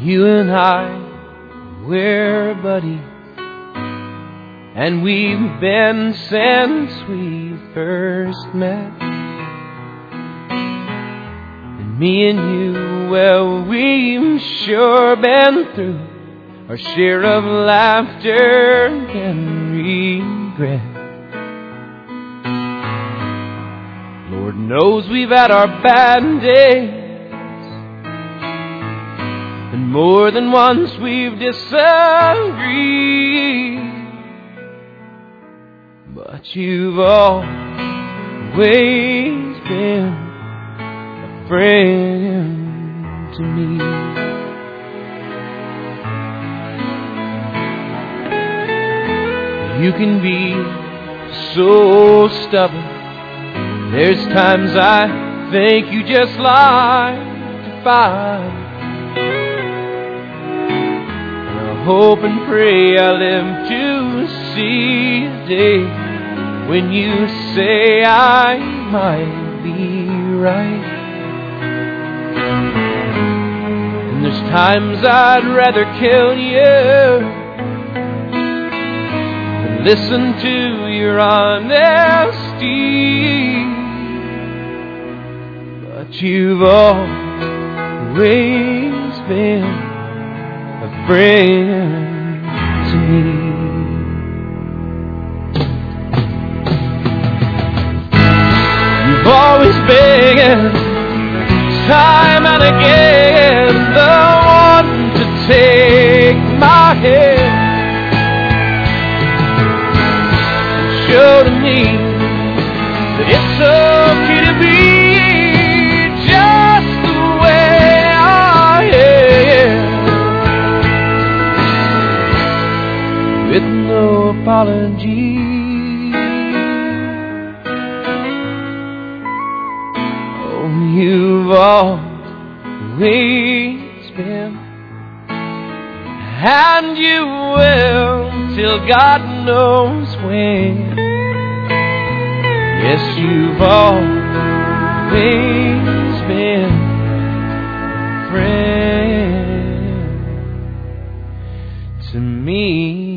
You and I, we're buddies, and we've been since we first met. And me and you, well, we've sure been through our share of laughter and regret. Lord knows we've had our bad days, and more than once we've disagreed. But you've always been a friend to me. You can be so stubborn. There's times I think you just like to fight. And I hope and pray I live to see the day when you say I might be right. And there's times I'd rather kill you than listen to your honesty. But you've always been a friend to me. You've always been, time and again, the one to take my hand, show to me that it's okay to be just the way I am, with no apology. Oh, you've always been, and you will till God knows when. Yes, you've always been a friend to me.